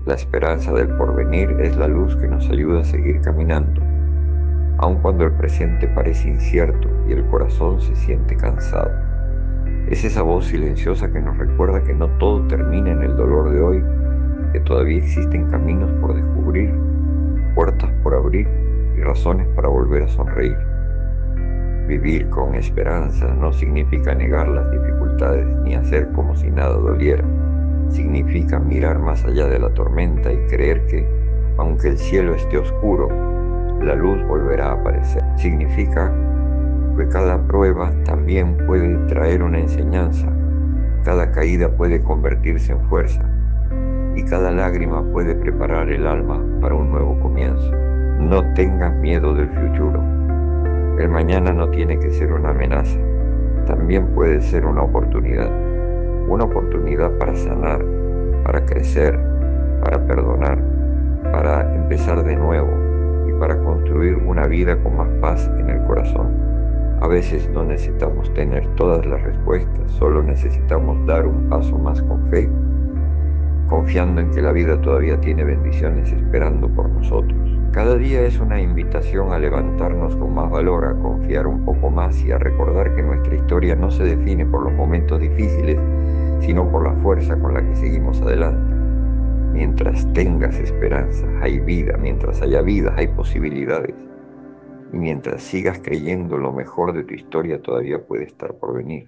La esperanza del porvenir es la luz que nos ayuda a seguir caminando, aun cuando el presente parece incierto y el corazón se siente cansado. Es esa voz silenciosa que nos recuerda que no todo termina en el dolor de hoy, que todavía existen caminos por descubrir, puertas por abrir y razones para volver a sonreír. Vivir con esperanza no significa negar las dificultades ni hacer como si nada doliera. Significa mirar más allá de la tormenta y creer que, aunque el cielo esté oscuro, la luz volverá a aparecer. Significa que cada prueba también puede traer una enseñanza, cada caída puede convertirse en fuerza y cada lágrima puede preparar el alma para un nuevo comienzo. No tengas miedo del futuro. El mañana no tiene que ser una amenaza, también puede ser una oportunidad para sanar, para crecer, para perdonar, para empezar de nuevo y para construir una vida con más paz en el corazón. A veces no necesitamos tener todas las respuestas, solo necesitamos dar un paso más con fe, confiando en que la vida todavía tiene bendiciones esperando por nosotros. Cada día es una invitación a levantarnos con más valor, a confiar un poco más y a recordar que nuestra historia no se define por los momentos difíciles, sino por la fuerza con la que seguimos adelante. Mientras tengas esperanza, hay vida. Mientras haya vida, hay posibilidades. Y mientras sigas creyendo, lo mejor de tu historia todavía puede estar por venir.